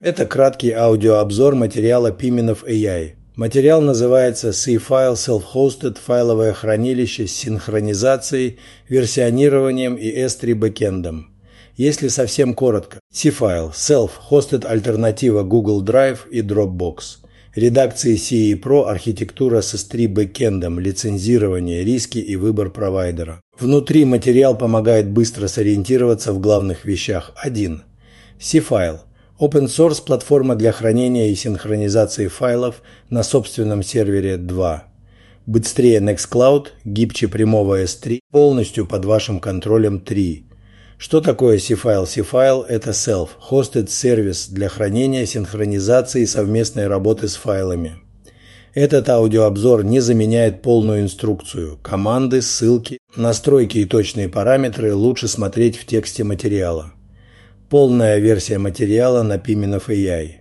Это краткий аудиообзор материала Pimenov AI. Материал называется C-File Self-Hosted файловое хранилище с синхронизацией, версионированием и S3 бэкэндом. Если совсем коротко, C-File Self-Hosted альтернатива Google Drive и Dropbox. Редакции CE Pro, архитектура с S3 бэкэндом, лицензирование, риски и выбор провайдера. Внутри материал помогает быстро сориентироваться в главных вещах. 1. C-File. Open Source платформа для хранения и синхронизации файлов на собственном сервере. 2. Быстрее Nextcloud, гибче прямого S3, полностью под вашим контролем. 3. Что такое C-File? C-File – это Self-Hosted сервис для хранения, синхронизации и совместной работы с файлами. Этот аудиообзор не заменяет полную инструкцию. Команды, ссылки, настройки и точные параметры лучше смотреть в тексте материала. Полная версия материала на Pimenov AI.